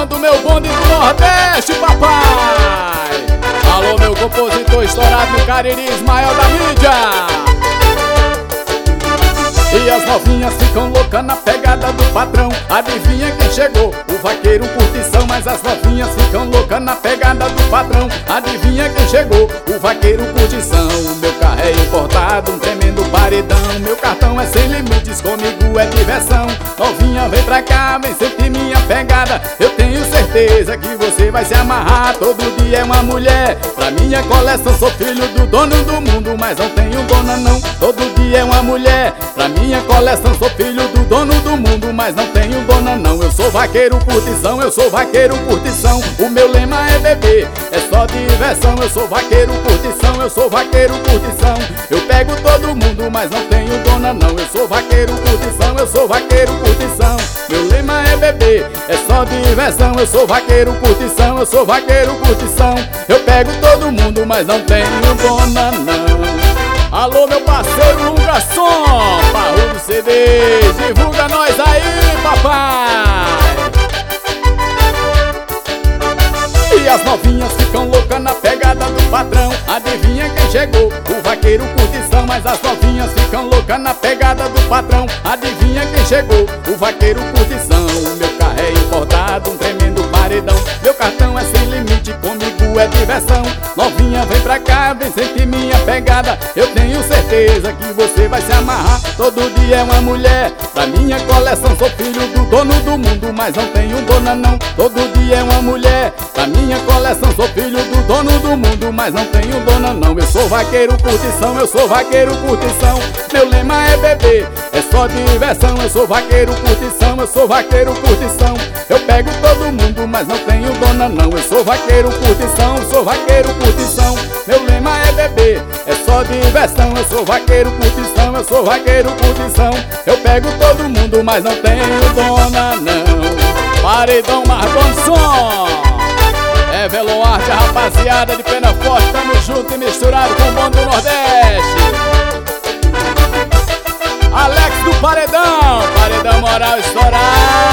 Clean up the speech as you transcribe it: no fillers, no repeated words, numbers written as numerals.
comando meu bonde do Nordeste, papai. Alô, meu compositor estourado no Cariri, Ismael da mídia. E as novinhas ficam loucas na pegada do patrão. Adivinha quem chegou? O vaqueiro curtição. Mas as novinhas ficam loucas na pegada do patrão. Adivinha quem chegou? O vaqueiro curtição. O meu carro é importado, um tremendo paredão. Meu cartão é sem limites, comigo é diversão. Novinha, vem pra cá, vem sentir minha pegada. Eu tenho certeza que você vai se amarrar. Todo dia é uma mulher pra minha coleção. Sou filho do dono do mundo, mas não tenho dona não. Todo dia é uma mulher pra minha coleção. Sou filho do dono do mundo, mas não tenho dona não. Eu sou vaqueiro curtição, eu sou vaqueiro curtição. O meu lema é beber, é só diversão. Eu sou vaqueiro curtição, eu sou vaqueiro curtição. Eu pego todo mundo, mas não tenho dona não. Eu sou vaqueiro curtição, eu sou vaqueiro curtição. Meu lema é beber, é só diversão. Eu sou vaqueiro curtição, eu sou vaqueiro curtição. Eu pego todo mundo, mas não tenho dona não. Alô, meu parceiro Lunga Som, Parrudo CDs, divulga nós aí, papai. E as novinhas ficam loucas na pegada do patrão. Adivinha quem chegou? O vaqueiro curtição. Mas as novinhas ficam loucas na pegada do patrão. Adivinha quem chegou? O vaqueiro curtição. O meu carro é importado, um tremendo paredão. Meu cartão é sem limite, comigo é diversão. Novinha, vem pra cá, vem sentir minha pegada. Eu tenho certeza que você vai se amarrar. Todo dia é uma mulher da minha coleção. Sou filho do dono do mundo, mas não tenho dona não. Todo dia é uma mulher da minha coleção. Sou filho do dono do mundo, mas não tenho dona não. Eu sou vaqueiro curtição, eu sou vaqueiro curtição. Meu lema é beber, é só diversão. Eu sou vaqueiro curtição, eu sou vaqueiro curtição. Eu pego todo mundo, mas não tenho dona não. Eu sou vaqueiro curtição, eu sou vaqueiro curtição. Meu lema é beber, é só diversão. Eu sou vaqueiro curtição, eu sou vaqueiro curtição. Eu pego todo mundo, mas não tenho dona não. Paredão Marcon Som, é Veloarte, a rapaziada de Pena Forte. Tamo junto e misturado com o bom do Nordeste. Alex do Paredão, Paredão Moral estourado.